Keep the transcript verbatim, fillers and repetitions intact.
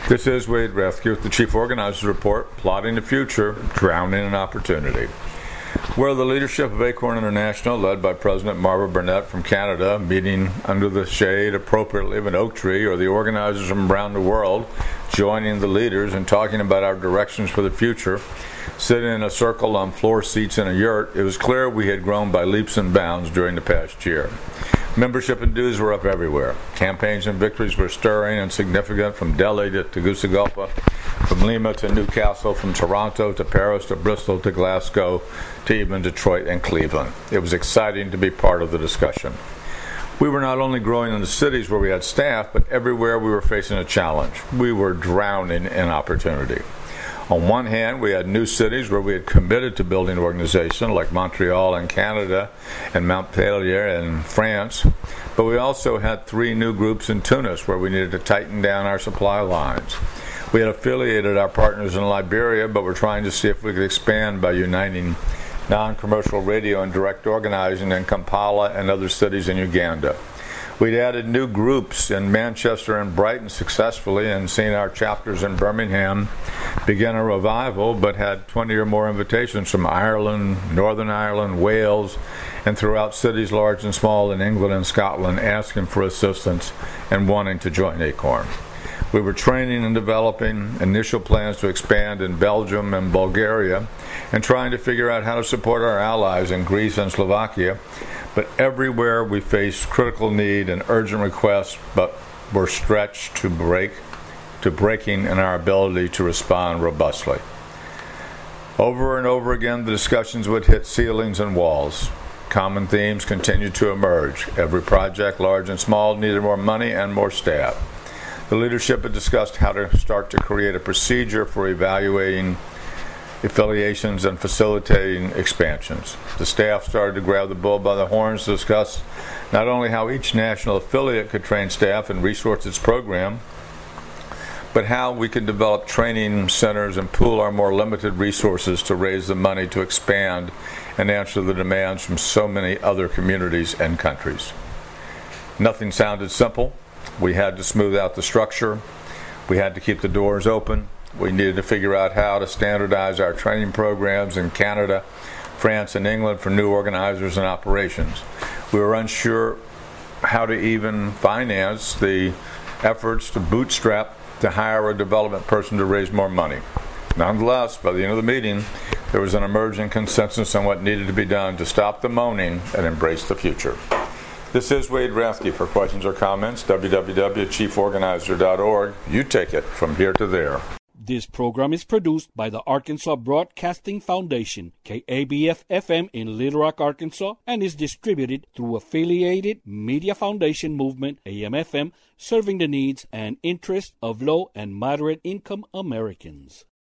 This is Wade Rathke with the Chief Organizer's Report, Plotting the Future, Drowning in Opportunity. We're the leadership of Acorn International, led by President Marva Burnett from Canada, meeting under the shade appropriately of an oak tree, or the organizers from around the world, joining the leaders and talking about our directions for the future. Sitting in a circle on floor seats in a yurt, it was clear we had grown by leaps and bounds during the past year. Membership and dues were up everywhere. Campaigns and victories were stirring and significant, from Delhi to Tegucigalpa, from Lima to Newcastle, from Toronto to Paris to Bristol to Glasgow to even Detroit and Cleveland. It was exciting to be part of the discussion. We were not only growing in the cities where we had staff, but everywhere we were facing a challenge. We were drowning in opportunity. On one hand, we had new cities where we had committed to building organizations, like Montreal in Canada and Montpellier in France, but we also had three new groups in Tunis where we needed to tighten down our supply lines. We had affiliated our partners in Liberia, but we're trying to see if we could expand by uniting non-commercial radio and direct organizing in Kampala and other cities in Uganda. We'd added new groups in Manchester and Brighton successfully, and seen our chapters in Birmingham begin a revival, but had twenty or more invitations from Ireland, Northern Ireland, Wales, and throughout cities large and small in England and Scotland, asking for assistance and wanting to join Acorn. We were training and developing initial plans to expand in Belgium and Bulgaria, and trying to figure out how to support our allies in Greece and Slovakia. But everywhere we faced critical need and urgent requests, but were stretched to break, to breaking in our ability to respond robustly. Over and over again, the discussions would hit ceilings and walls. Common themes continued to emerge. Every project, large and small, needed more money and more staff. The leadership had discussed how to start to create a procedure for evaluating affiliations and facilitating expansions. The staff started to grab the bull by the horns to discuss not only how each national affiliate could train staff and resource its program, but how we could develop training centers and pool our more limited resources to raise the money to expand and answer the demands from so many other communities and countries. Nothing sounded simple. We had to smooth out the structure. We had to keep the doors open. We needed to figure out how to standardize our training programs in Canada, France, and England for new organizers and operations. We were unsure how to even finance the efforts to bootstrap to hire a development person to raise more money. Nonetheless, by the end of the meeting, there was an emerging consensus on what needed to be done to stop the moaning and embrace the future. This is Wade Rathke. For questions or comments, w w w dot chief organizer dot org. You take it from here to there. This program is produced by the Arkansas Broadcasting Foundation, K A B F F M in Little Rock, Arkansas, and is distributed through Affiliated Media Foundation Movement, A M F M, serving the needs and interests of low and moderate income Americans.